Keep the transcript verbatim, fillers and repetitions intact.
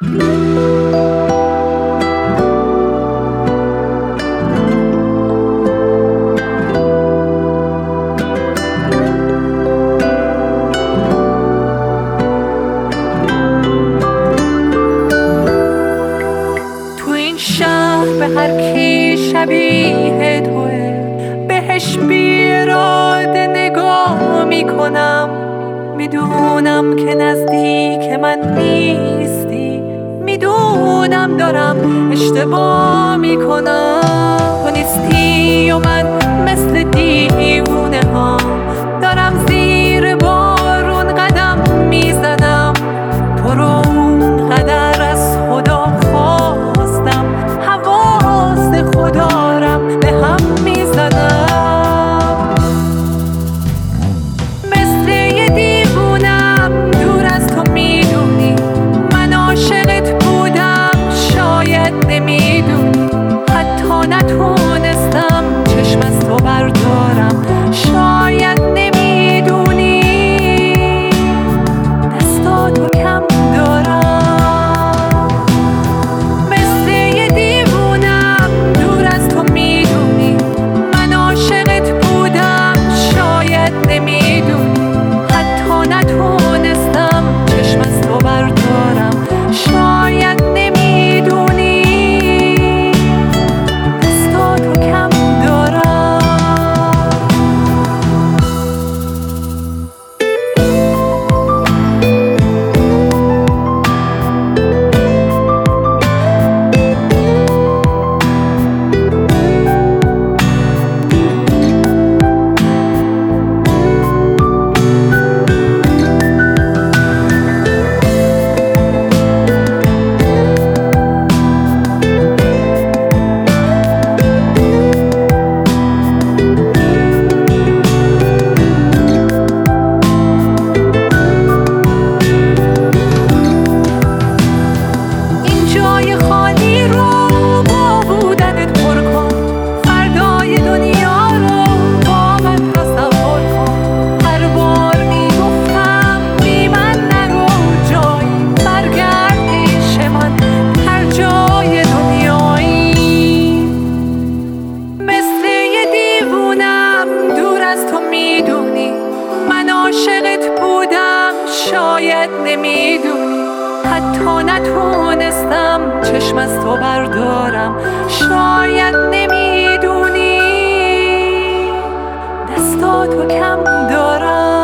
به هر کی شبیه توه بهش بی اراده نگاه میکنم. میدونم که نزدیک من نیستی، میدونم دارم اشتباه میکنم. تو نیستی و من مثل دیوونه ها دارم زیر بارون قدم میزنم. تو رو اونقدر از خدا خواستم، حواس خدارم به هم میزنم. مثل یه دیوونم دور از تو میدونی، من عاشقت بودم شاید نمیدونی. حتی نتونستم چشم از تو بردارم شاید نمیدونی. دستاتو کم دارم. مثل یه دیوونم دور از تو میدونی، من عاشقت بودم شاید نمیدونی. حتی نتونستم چشم از تو بردارم شاید نمیدونی. دستاتو کم دارم. عاشقت بودم شاید نمیدونی. حتی نتونستم چشم از تو بردارم شاید نمیدونی. دستاتو کم دارم.